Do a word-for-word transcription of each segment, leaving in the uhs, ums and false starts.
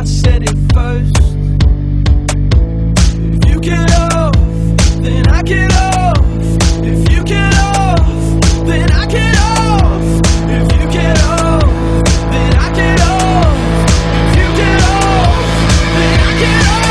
I said it first. If you get off, then I get off. If you get off, then I get off. If you get off, then I get off. If you get off, then I get off.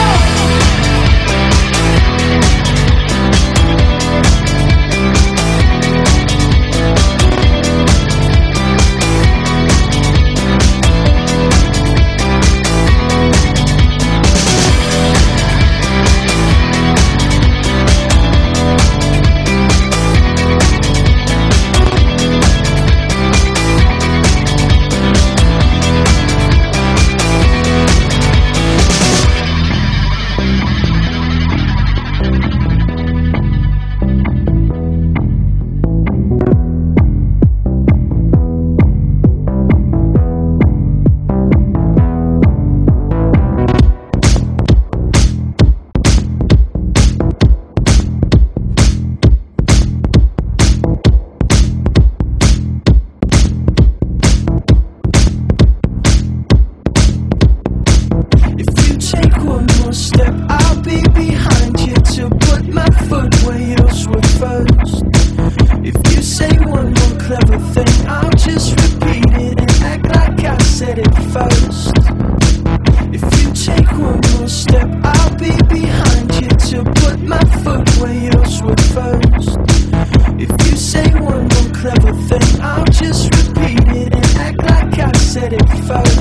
Step, I'll be behind you to put my foot where yours were first. If you say one more clever thing, I'll just repeat it and act like I said it first. If you take one more step, I'll be behind you to put my foot where yours were first. If you say one more clever thing, I'll just repeat it and act like I said it first.